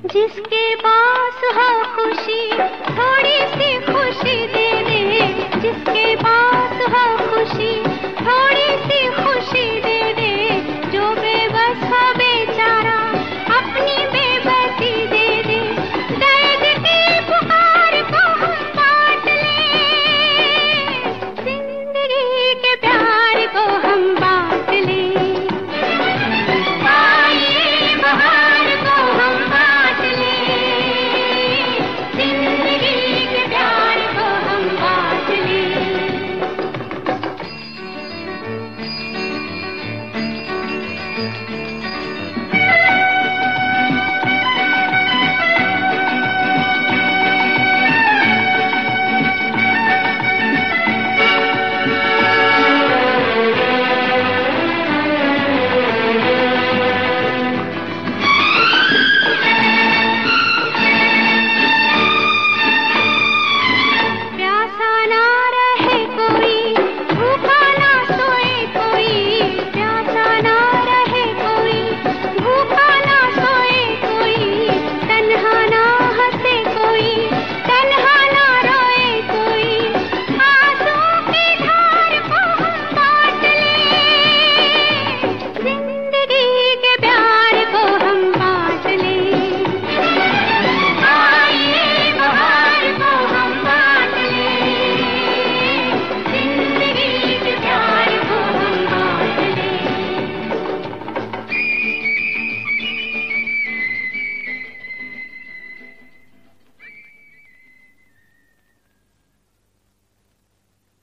जिसके पास हो खुशी थोड़ी सी खुशी दे दे, जिसके पास हो खुशी थोड़ी सी खुशी दे दे, जो बेबस हो बेचारा अपनी बेबसी दे दे, दर्द की पुकार को हम बांट लें, जिंदगी के प्यार को हम बांट लें, आइए बहार को हम बांट लें, जिंदगी के प्यार को हम बांट लें।